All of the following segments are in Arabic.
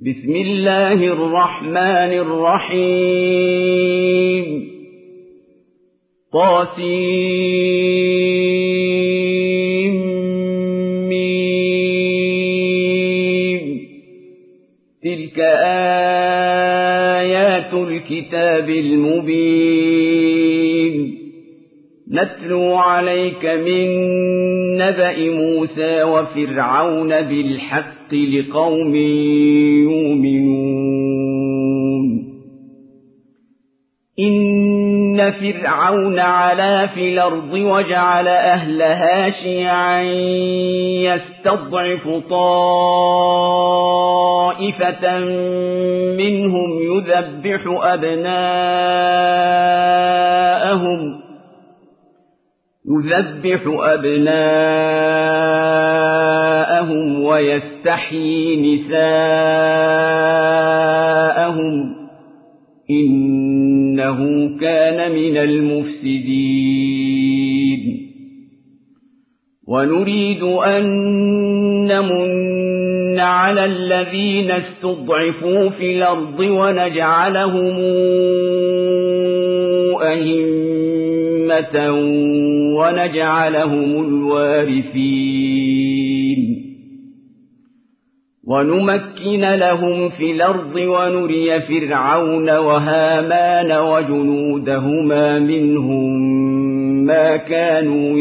بسم الله الرحمن الرحيم طاسيم تلك آيات الكتاب المبين نتلو عليك من نبأ موسى وفرعون بالحق لقوم يؤمنون إن فرعون علا في الأرض وجعل أهلها شيعا يستضعف طائفة منهم يذبح أبناءهم ويستحيي نساءهم إنه كان من المفسدين ونريد أن نمن على الذين استضعفوا في الأرض ونجعلهم أئمة ونجعلهم الوارثين ونمكن لهم في الأرض ونري فرعون وهامان وجنودهما منهم ما كانوا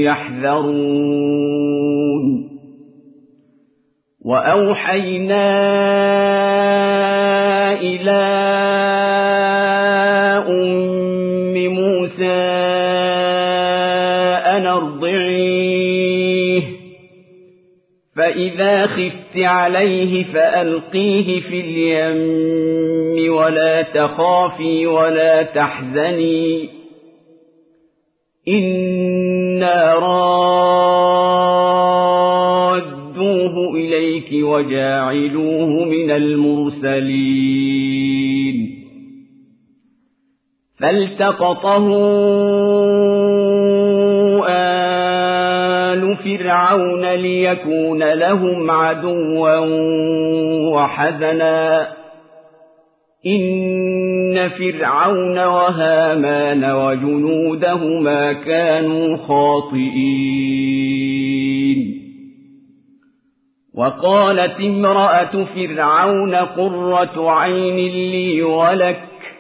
يحذرون وأوحينا إلى أم موسى أن أرضعيه فإذا خفت عليه فألقيه في اليم ولا تخافي ولا تحزني إنا رادوه إليك وجاعلوه من المرسلين فالتقطه آل فرعون ليكون لهم عدوا وحزنا إن فرعون وهامان وجنودهما كانوا خاطئين وقالت امرأة فرعون قرة عين لي ولك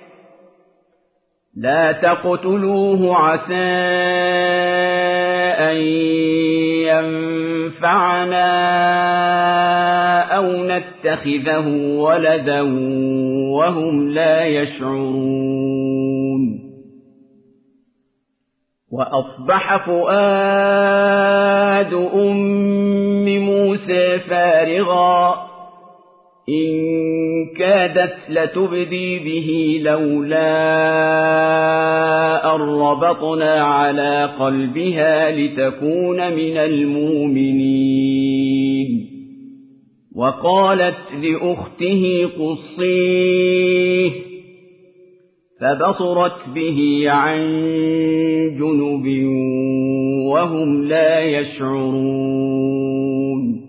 لا تقتلوه عسى أن ينفعنا أو نتخذه ولدا وهم لا يشعرون وأصبح فؤاد أم موسى فارغا إن كادت لتبدي به لولا أن ربطنا على قلبها لتكون من المؤمنين وقالت لأخته قصيه فبصرت به عن جنب وهم لا يشعرون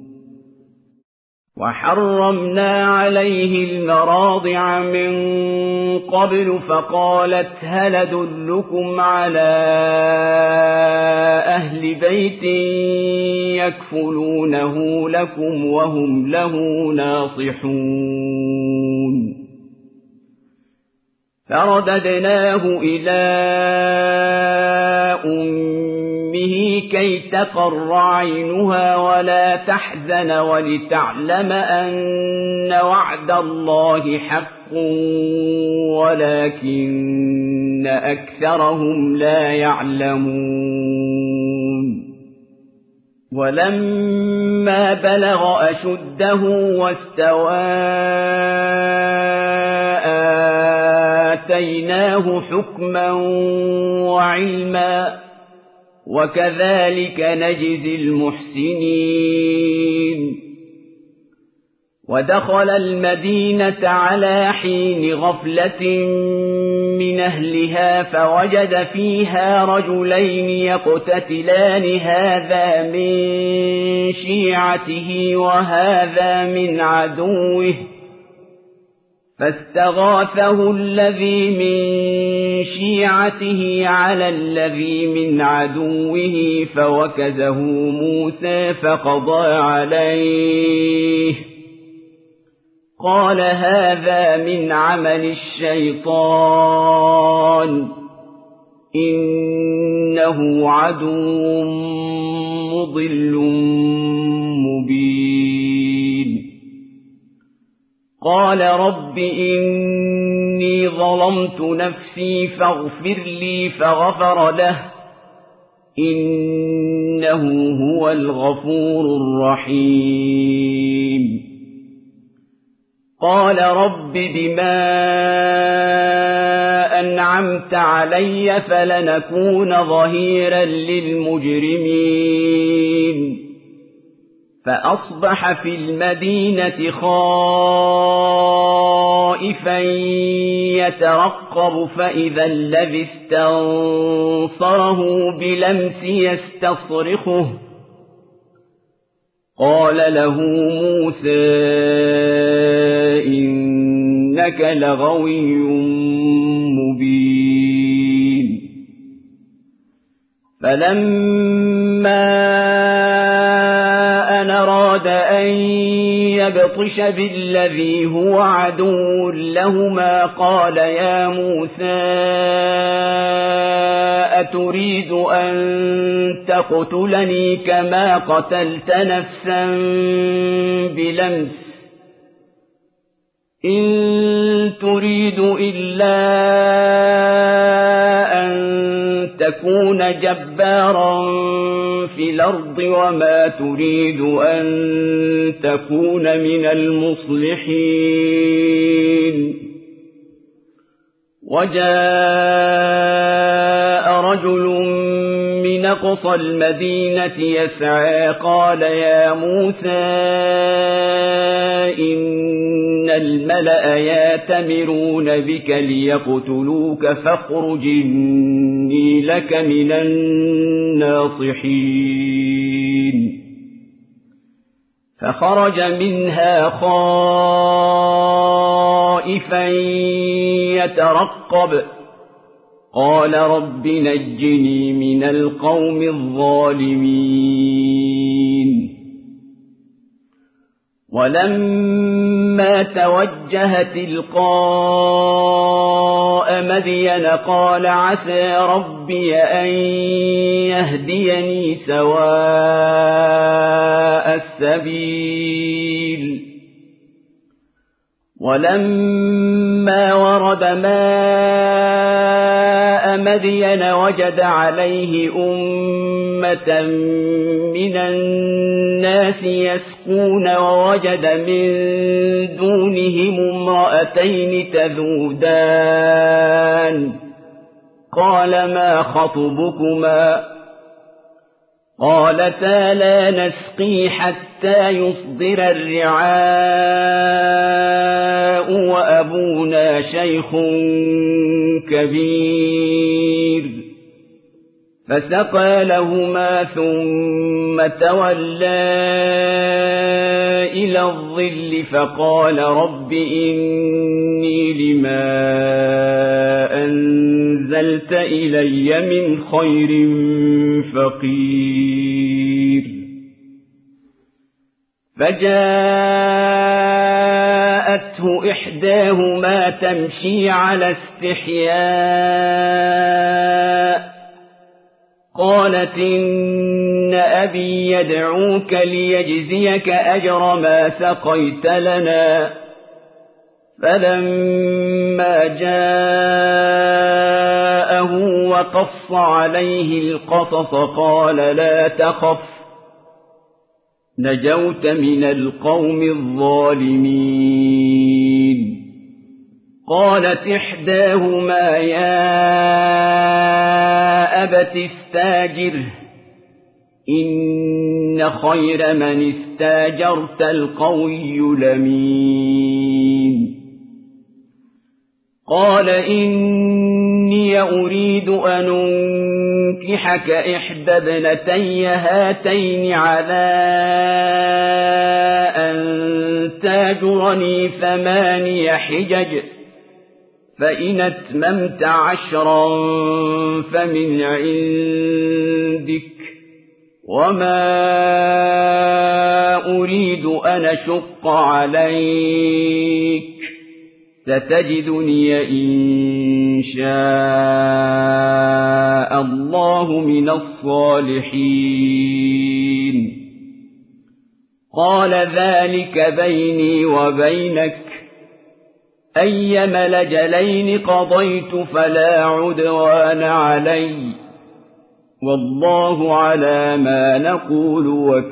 وحرمنا عليه المراضع من قبل فقالت هل أدلكم على أهل بيت يكفلونه لكم وهم له ناصحون فرددناه إلى أمه كي تقر عينها ولا تحزن ولتعلم أن وعد الله حق ولكن أكثرهم لا يعلمون ولما بلغ أشده واستوى آتيناه حكما وعلما وكذلك نجزي المحسنين ودخل المدينة على حين غفلة من أهلها فوجد فيها رجلين يقتتلان هذا من شيعته وهذا من عدوه فاستغاثه الذي من شيعته على الذي من عدوه فوكزه موسى فقضى عليه قال هذا من عمل الشيطان إنه عدو مضل مبين قال رب إني ظلمت نفسي فاغفر لي فغفر له إنه هو الغفور الرحيم قال رب بما أنعمت علي فلنكون ظهيرا للمجرمين فأصبح في المدينة خائفا يترقب فإذا الذي استنصره بلمس يستصرخه قال له موسى إنك لغوي مبين فلما أن أراد أن يبطش بالذي هو عدو لهما قال يا موسى أتريد أن تقتلني كما قتلت نفسا بلمس إن تريد إلا أن تكون جبارا في الأرض وما تريد أن تكون من المصلحين وجاء رجل من أقصى المدينة يسعى قال يا موسى إن الملأ يأتمرون بك ليقتلوك فاخرج إني لك من الناصحين فخرج منها خائفا يترقب قال رب نجني من القوم الظالمين ولما توجه تلقاء مدين قال عسى ربي أن يهديني سواء السبيل ولما ورد ماء مدين وجد عليه أمة من الناس يسقون ووجد من دونهم امرأتين تذودان قال ما خطبكما قالتا لا نسقي حتى يصدر الرعاء وأبونا شيخ كبير فسقى لهما ثم تولى إلى الظل فقال رب إني لما أنزلت إلي من خير فقير فجاءته إحداهما تمشي على استحياء قالت إن أبي يدعوك ليجزيك أجر ما سقيت لنا فلما جاءه وقص عليه القصص قال لا تخف نجوت من القوم الظالمين قالت إحداهما يا أبت استاجره إن خير من استاجرت القوي الأمين قال إني أريد أن أنكحك إحدى ابنتي هاتين على أن تاجرني 8 حجج فإن أتممت 10 فمن عندك وما أريد أن أشق عليك ستجدني إن شاء الله من الصالحين قال ذلك بيني وبينك أيما الأجلين قضيت فلا عدوان علي والله على ما نقول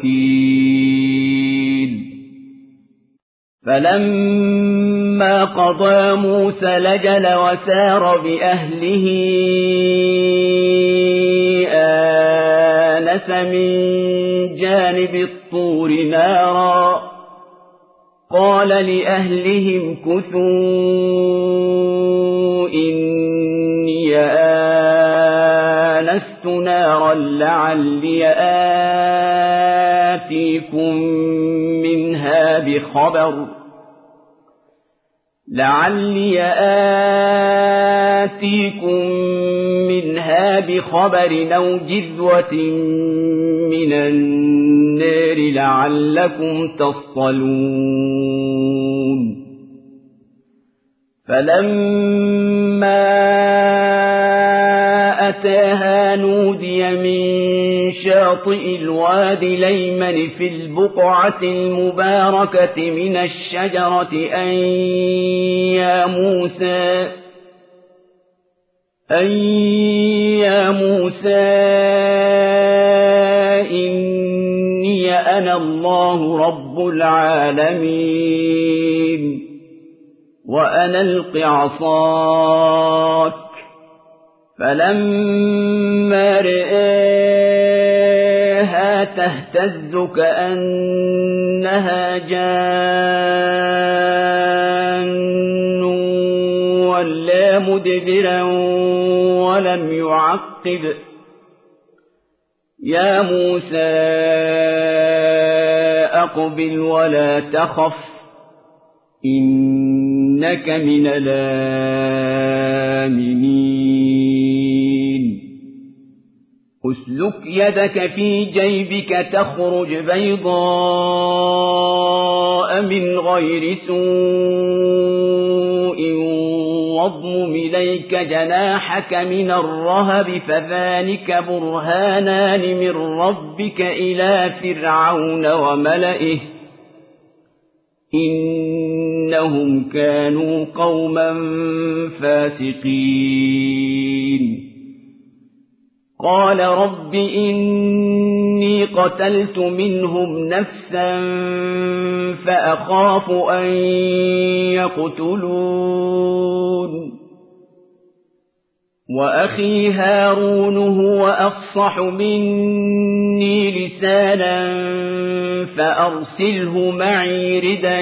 وكيل فلما قضى موسى الأجل وسار بأهله آنس من جانب الطور نارا قال لأهلهم كثوا إني آنست نارا آتيكم منها بخبر أو جذوة من النار لعلكم تصطلون فلما أتاها نودي من شاطئ الوادي الأيمن في البقعة المباركة من الشجرة أن يا موسى إني أنا الله رب العالمين وأن ألق عصاك فلما رآها تهتز كأنها جان ولا مدبرا ولم يعقب يا موسى أقبل ولا تخف إنك من الآمنين أسلك يدك في جيبك تخرج بيضاء من غير سوء واضمم إليك جناحك من الرهب فذلك برهانان من ربك إلى فرعون وملئه إنهم كانوا قوما فاسقين قال رب إني قتلت منهم نفسا فأخاف أن يقتلون وأخي هارون هو أفصح مني لسانا فأرسله معي ردا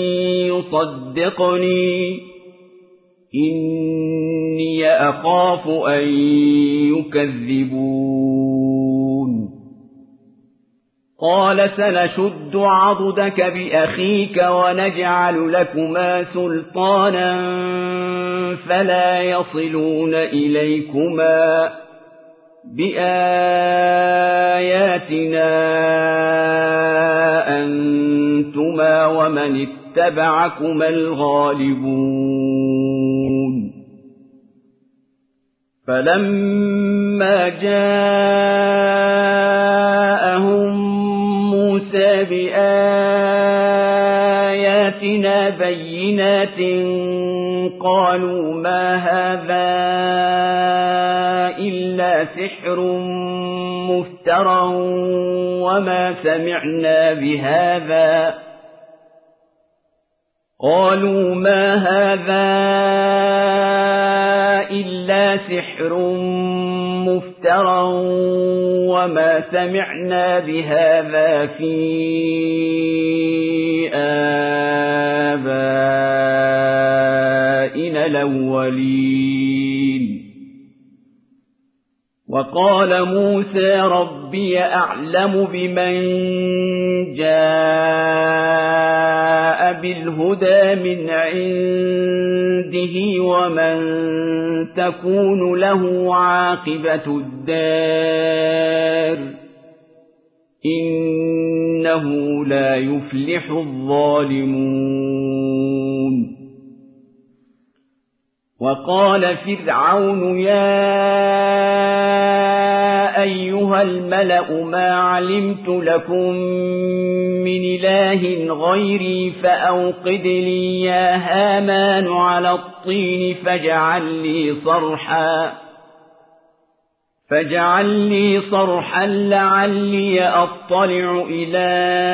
يصدقني إني أخاف أن يكذبون قال سنشد عضدك بأخيك ونجعل لكما سلطانا فلا يصلون إليكما بآياتنا أنتما ومن اتبعكما الغالبون فلما جاءهم موسى بآياتنا بينات قالوا ما هذا إلا سحر مفترى وما سمعنا بهذا قالوا ما هذا إلا سحر مفترى وما سمعنا بهذا في آبائنا الأولين وقال موسى رب ربي أعلم بمن جاء بالهدى من عنده ومن تكون له عاقبة الدار إنه لا يفلح الظالمون. وقال فرعون يا أيها الملأ ما علمت لكم من إله غيري فأوقد لي يا هامان على الطين فاجعل لي صرحا لعلي أطلع إلى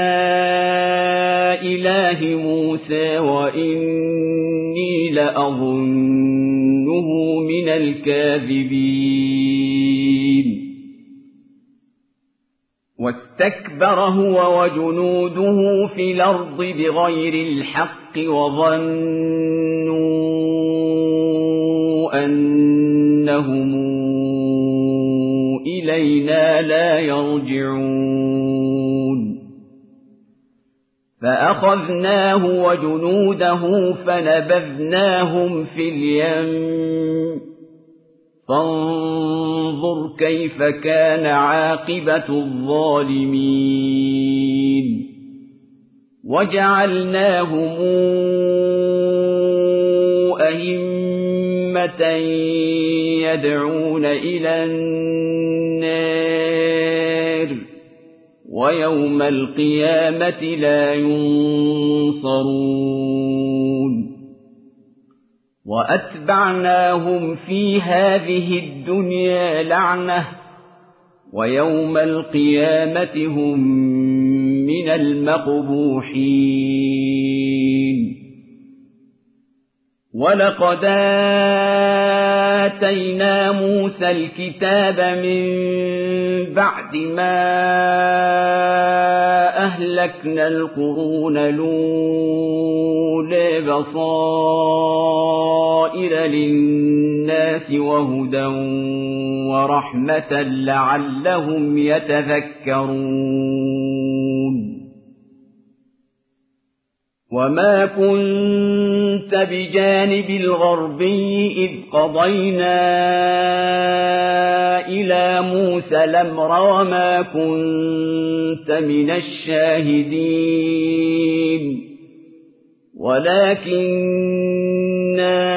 إله موسى وإني لأظنه من الكاذبين. واستكبر هو وجنوده في الأرض بغير الحق وظنوا أنهم إلينا لا يرجعون. فأخذناه وجنوده فنبذناهم في اليم فانظر كيف كان عاقبة الظالمين. وجعلناهم أئمة يدعون إلى النار ويوم القيامة لا ينصرون. وأتبعناهم في هذه الدنيا لعنة ويوم القيامة هم من المقبوحين. ولقد آتينا موسى الكتاب من بعد ما أهلكنا القرون الأولى بصائر للناس وهدى ورحمة لعلهم يتذكرون. وما كنت بجانب الغربي إذ قضينا إلى موسى الأمر وما كنت من الشاهدين ولكننا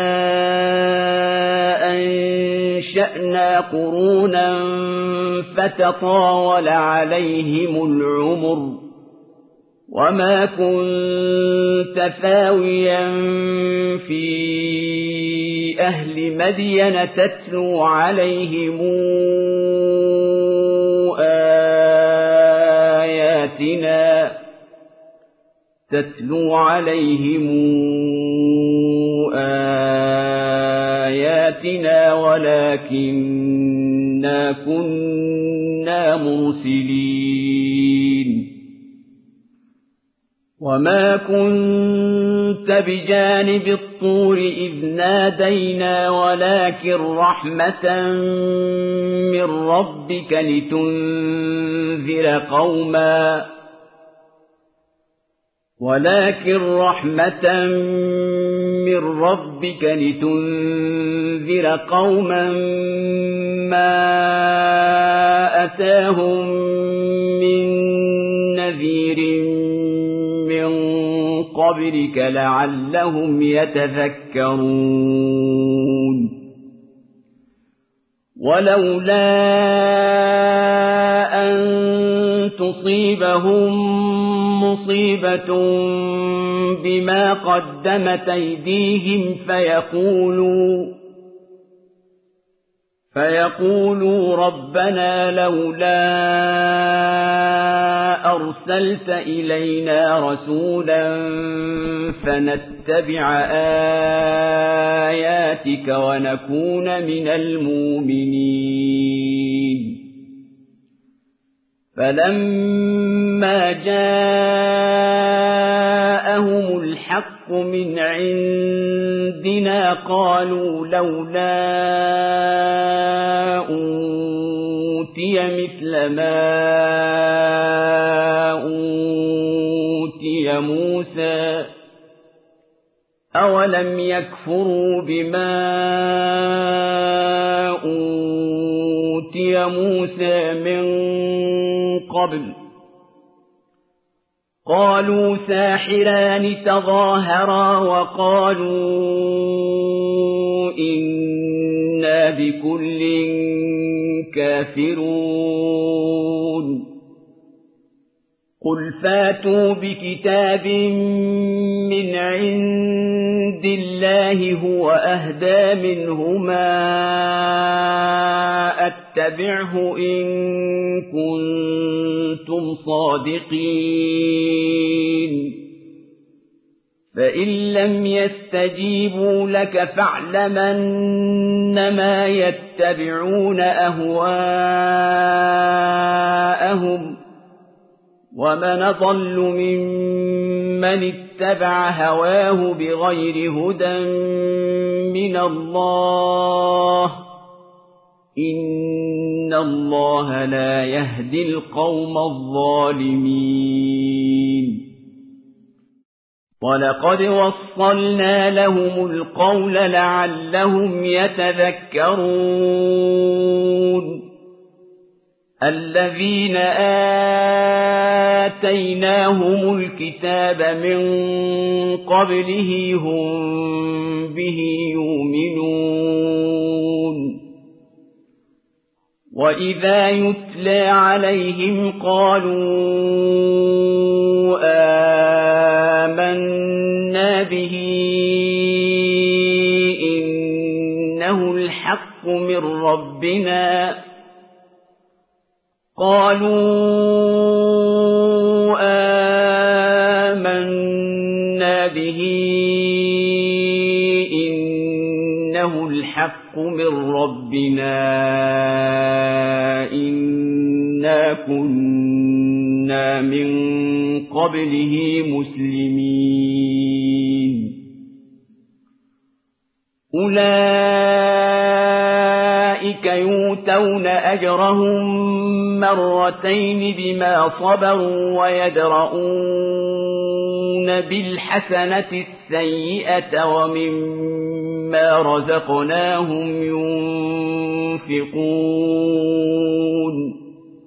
أنشأنا قرونا فتطاول عليهم العمر وما كنت ثاويا في أهل مدين تتلو عليهم آياتنا ولكننا كنا مرسلين. وما كنت بجانب الطور إذ نادينا ولكن رحمة من ربك لتنذر قوما ما أتاهم من نذير من قبلك لعلهم يتذكرون. ولولا أن تصيبهم مصيبة بما قدمت أيديهم فيقولوا ربنا لولا أرسلت إلينا رسولا فنتبع آياتك ونكون من المؤمنين. فلما جاءهم الحق من عندنا قالوا لولا أوتي مثل ما أوتي موسى أولم يكفروا بما أوتي موسى من قبل قالوا ساحران تظاهرا وقالوا إنا بكل كافرون قل فاتوا بكتاب من عند الله هو أهدى منهما أتبعه إن كنتم صادقين فإن لم يستجيبوا لك فاعلم أنما يتبعون أهواءهم ومن ضل ممن اتبع هواه بغير هدى من الله إن الله لا يهدي القوم الظالمين ولقد وصلنا لهم القول لعلهم يتذكرون الذين آتيناهم الكتاب من قبله هم به يؤمنون وإذا يتلى عليهم قالوا آمنا به إنه الحق من ربنا إنا كنا من قبله مسلمين أولئك يؤتون أجرهم مرتين بما صبروا ويدرؤون بالحسنة السيئة ومما رزقناهم ينفقون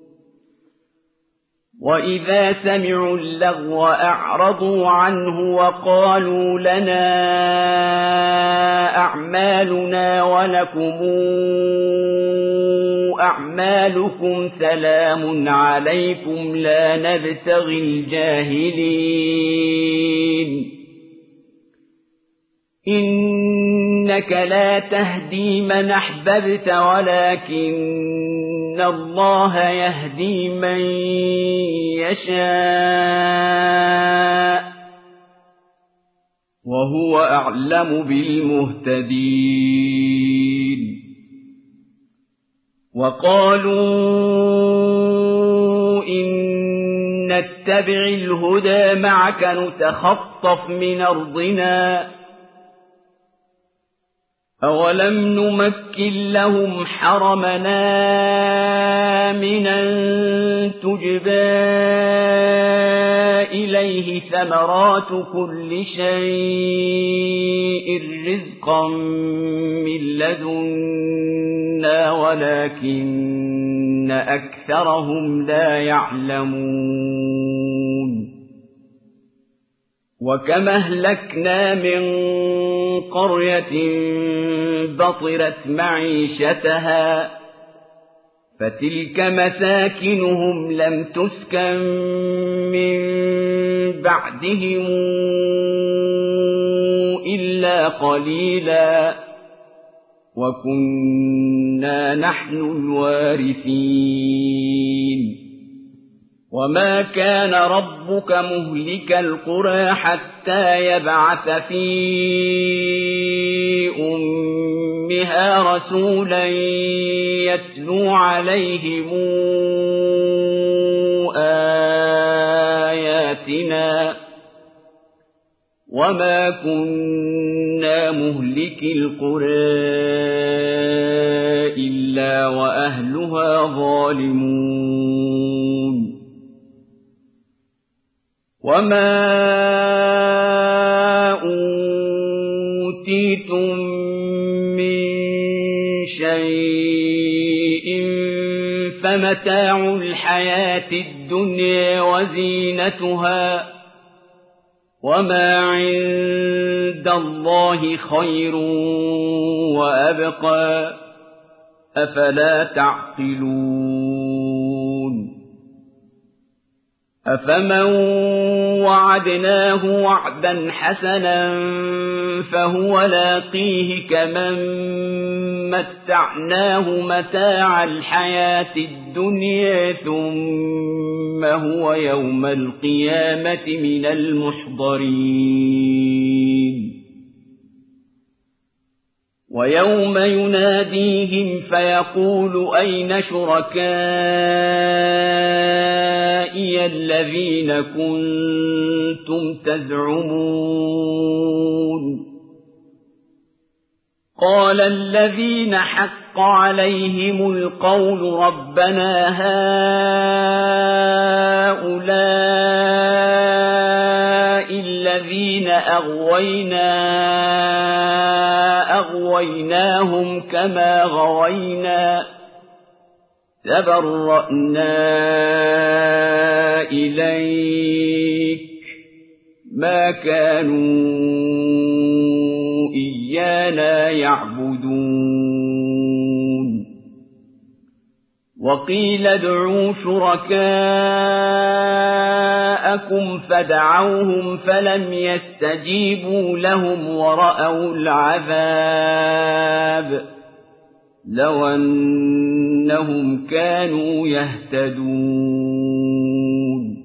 وإذا سمعوا اللغو أعرضوا عنه وقالوا لنا أعمالنا ولكم أعمالكم سلام عليكم لا نبتغي الجاهلين إنك لا تهدي من أحببت ولكن الله يهدي من يشاء وهو أعلم بالمهتدين وقالوا إن نتبع الهدى معك نتخطف من أرضنا أولم نمكن لهم حرمنا آمنا تجبى إليه ثمرات كل شيء رزقا من لدنا ولكن أكثرهم لا يعلمون وكم أهلكنا من قرية بطرت معيشتها فتلك مساكنهم لم تسكن من بعدهم إلا قليلا وكنا نحن الوارثين وما كان ربك مهلك القرى حتى يبعث في أمها رسولا يتلو عليهم آياتنا وما كنا مهلك القرى إلا إلا وأهلها ظالمون وما أوتيتم من شيء فمتاع الحياة الدنيا وزينتها وما عند الله خير وأبقى أفلا تعقلون أفمن وعدناه وعدا حسنا فهو لاقيه كمن متعناه متاع الحياة الدنيا ثم هو يوم القيامة من المحضرين ويوم يناديهم فيقول أين شركائي الذين كنتم تزعمون قال الذين حق عليهم القول ربنا هؤلاء الذين أغويناهم كما غوينا تبرأنا إليك ما كانوا إيانا يعبدون وقيل ادعوا شركاءكم فدعوهم فلم يستجيبوا لهم ورأوا العذاب لو أنهم كانوا يهتدون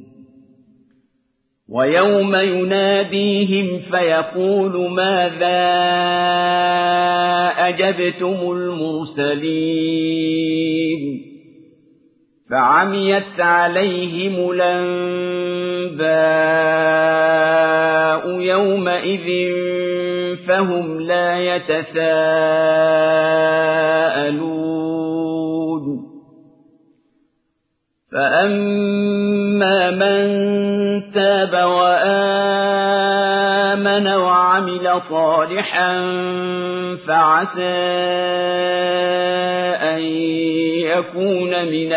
ويوم يناديهم فيقول ماذا أجبتم المرسلين فعميت عليهم الأنباء يومئذ فهم لا يتساءلون فأما من تاب وآمن وعمل صالحا فعسى أن يكون من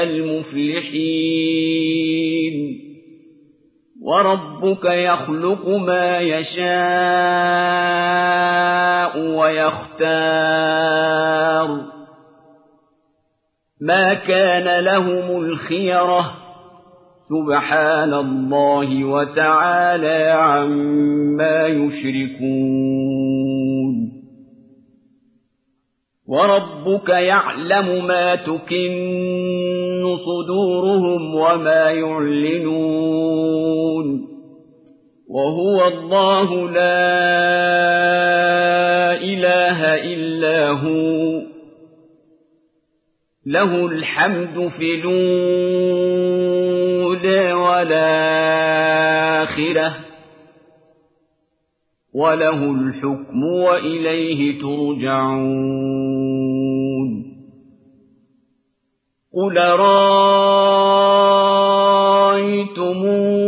المفلحين وربك يخلق ما يشاء ويختار ما كان لهم الخيرة سبحان الله وتعالى عما يشركون وربك يعلم ما تكن صدورهم وما يعلنون وهو الله لا إله إلا هو له الحمد في الأولى والآخرة وله الحكم وإليه ترجعون قل رأيتم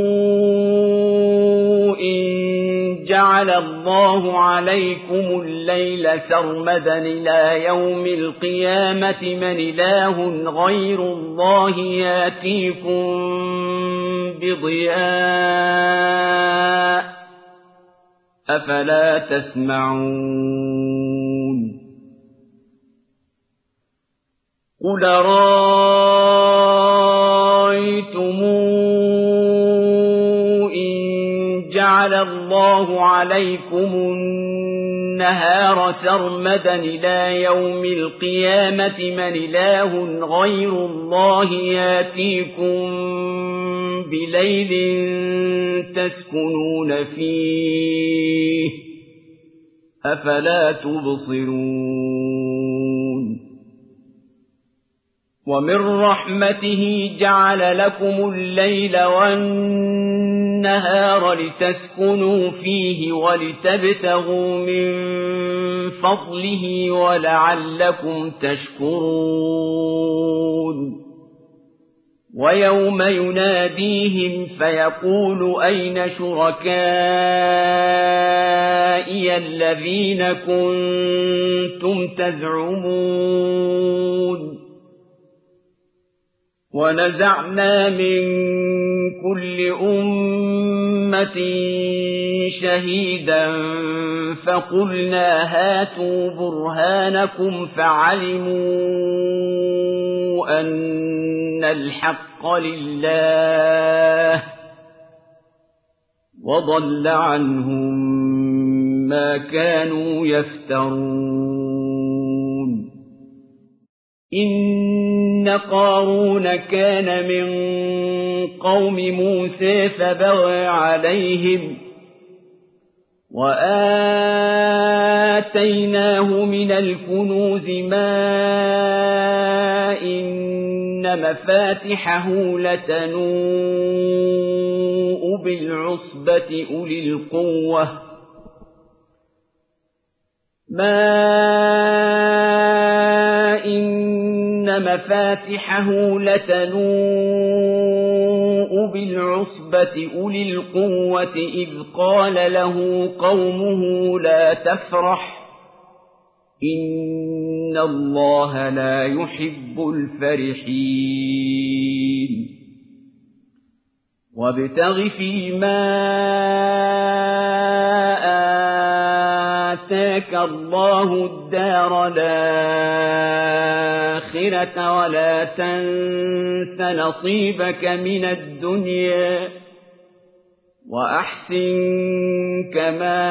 إن جعل الله عليكم الليل سرمدا إلى يوم القيامة من إله غير الله ياتيكم بضياء أفلا تسمعون قل رأيتم إن جعل الله عليكم النهار سرمدا إلى يوم القيامة من إله غير الله ياتيكم بليل تسكنون فيه أفلا تبصرون ومن رحمته جعل لكم الليل والنهار لتسكنوا فيه ولتبتغوا من فضله ولعلكم تشكرون ويوم يناديهم فيقول أين شركائي الذين كنتم تزعمون ونزعنا من كل أمة شهيدا فقلنا هاتوا برهانكم فعلموا أن الحق لله وضل عنهم ما كانوا يفترون إن قارون كان من قوم موسى فبغى عليهم وآتيناه من الكنوز ما إن مفاتحه لتنوء بالعصبة أولي القوة مفاتحه لتنوء بالعصبة أولي القوة إذ قال له قومه لا تفرح إن الله لا يحب الفرحين وابتغ فيما آتاك الله الدار الآخرة ولا تنس نصيبك من الدنيا وأحسن كما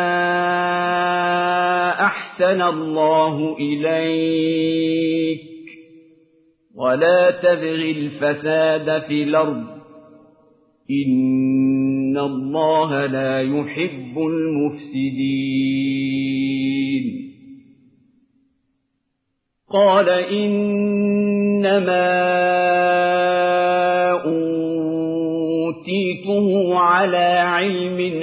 أحسن الله إليك ولا تبغ الفساد في الأرض إن الله لا يحب المفسدين قال إنما أوتيته على علم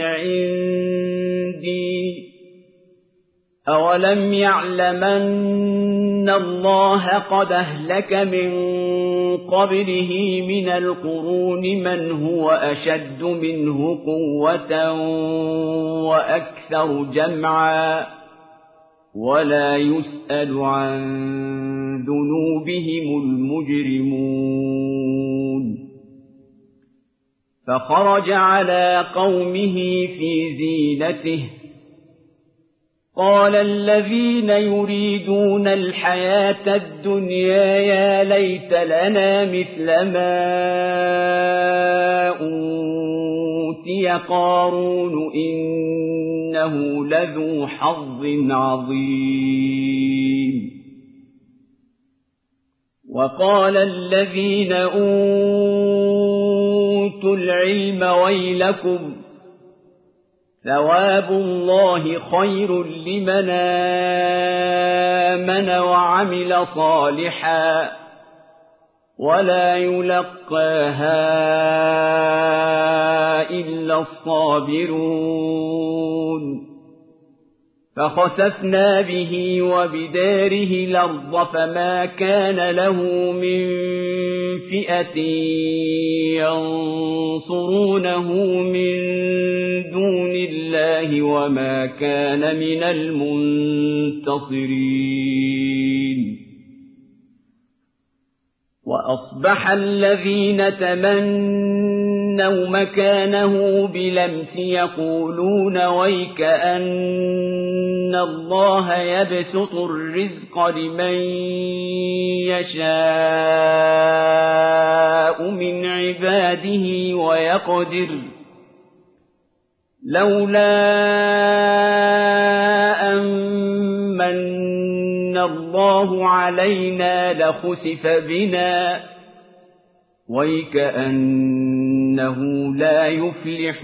عندي أولم يعلمن الله قد أهلك من قبله من القرون من هو أشد منه قوة وأكثر جمعا ولا يسأل عن ذنوبهم المجرمون فخرج على قومه في زينته قال الذين يريدون الحياة الدنيا يا ليت لنا مثل ما أوتي قارون إنه لذو حظ عظيم وقال الذين أوتوا العلم ويلكم ثواب الله خير لمن آمن وعمل صالحا ولا يلقاها إلا الصابرون فخسفنا به وبداره الأرض فما كان له من فئة ينصرونه من دون الله وما كان من المنتصرين وأصبح الذين تمنوا مكانه بلمس يقولون ويك أن الله يبسط الرزق لمن يشاء من عباده ويقدر لولا أمن الله علينا لخسف بنا ويكأنه لا يفلح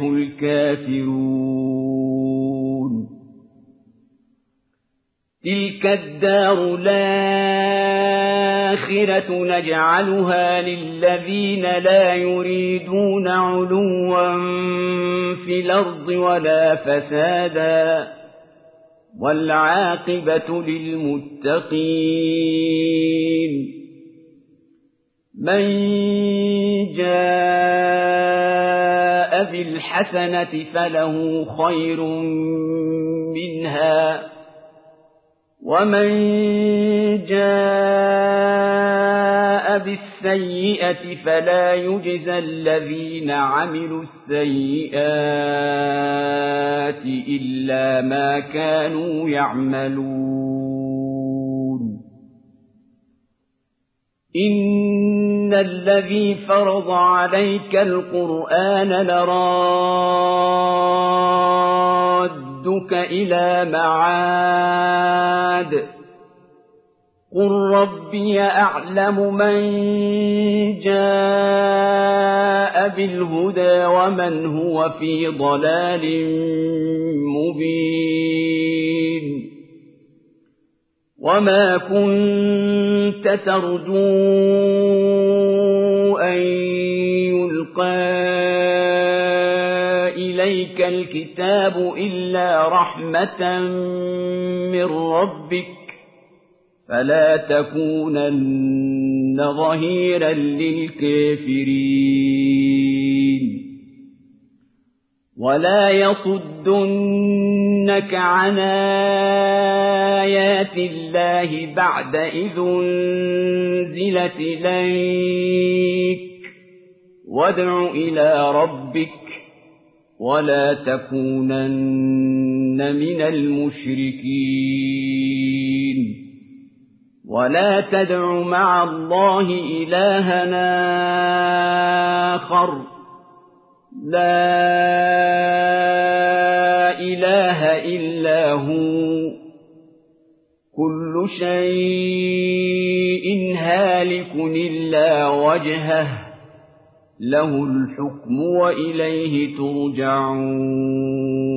الكافرون تلك الدار الآخرة الْآخِرَةُ نَجْعَلُهَا لِلَّذِينَ لَا يُرِيدُونَ عُلُوًّا فِي الْأَرْضِ وَلَا فَسَادًا وَالْعَاقِبَةُ لِلْمُتَّقِينَ مَنْ جَاءَ بِالْحَسَنَةِ فَلَهُ خَيْرٌ مِنْهَا وَمَنْ جَاءَ بِالسَّيِّئَةِ فَلَا يُجْزَى الَّذِينَ عَمِلُوا السَّيِّئَاتِ إِلَّا مَا كَانُوا يَعْمَلُونَ إِنَّ الَّذِي فَرَضَ عَلَيْكَ الْقُرْآنَ لَرَادُّكَ إِلَى مَعَادٍ قُل رَّبِّي أَعْلَمُ مَن جَاءَ بِالْهُدَىٰ وَمَنْ هُوَ فِي ضَلَالٍ مُّبِينٍ وَمَا كُنتَ تَرْجُو أَن يُلْقَىٰ إِلَيْكَ الْكِتَابُ إِلَّا رَحْمَةً مِّن رَّبِّكَ فَلَا تَكُونَنَّ ظَهِيرًا لِّلْكَافِرِينَ وَلَا يَصُدُّنَّكَ عَنْ آيَاتِ اللَّهِ بَعْدَ إِذْ أُنزِلَتْ إِلَيْكَ وَادْعُ إِلَىٰ رَبِّكَ وَلَا تَكُونَنَّ مِنَ الْمُشْرِكِينَ وَلَا تَدْعُ مَعَ اللَّهِ إِلَٰهًا آخَرَ لَا إِلَٰهَ إِلَّا هُوَ كُلُّ شَيْءٍ هَالِكٌ إِلَّا وَجْهَهُ لَهُ الْحُكْمُ وَإِلَيْهِ تُرْجَعُونَ